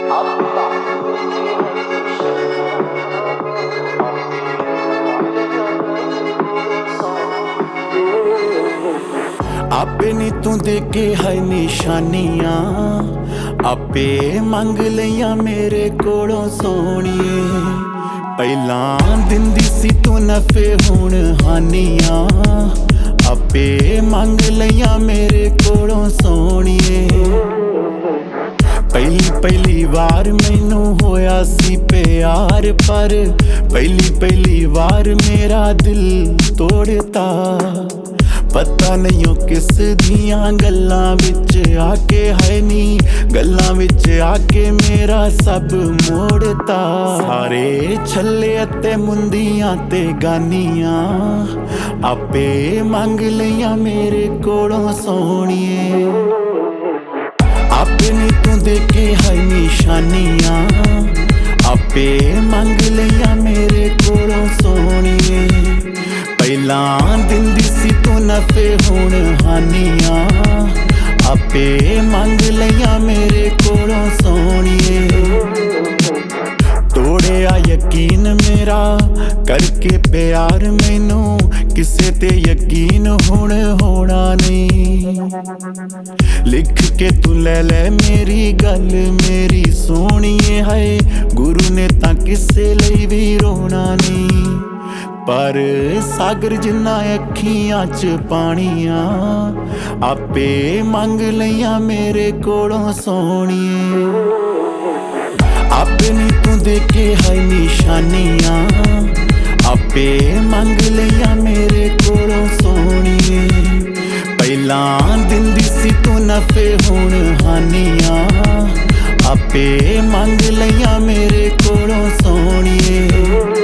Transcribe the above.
आपे नी तू दे के है निशानियां, आपे मंग लिया मेरे कोलों सोहणीए। पहलां दिंदी सी तू नफे हुण हानियां, आपे मंग लिया मेरे कोलों सोहणीए। पहली वार मैनू होया सी प्यार, पर पहली वार मेरा दिल तोड़ता। पता नहीं किस दियां गल्लां विच आके है नी, गल्लां विच आके मेरा सब मोड़ता। सारे छल्ले ते मुंदियां ते गानियां, आपे मंग लिया मेरे कोलों सोहणीए। आपे नी तू दे के है निशानियां, आपे मंग लिया मेरे कोलों सोहणीए। पहलां दिंदी सी तू नफे हुण हानियां, आपे मंग लिया मेरे कोलों सोहणीए। तोड़िया यकीन मेरा करके प्यार, मैनू किसे ते यकीन हुण होना नहीं। लिख के तू ले ले मेरी गल मेरी सोहणीए, है गुरु ने तां किसे लई भी रोना नहीं। पर सागर जिन्ना अखियां च पानियां, आपे मंग लिया मेरे कोलों सोहणीए। आपे नी तू दे के है निशानियां, आपे मंग लिया मेरे कोलों सोहणीए। पहलां दिंदी सी तू नफे हुण हानियां, आपे मंग लिया मेरे कोलों सोहणीए।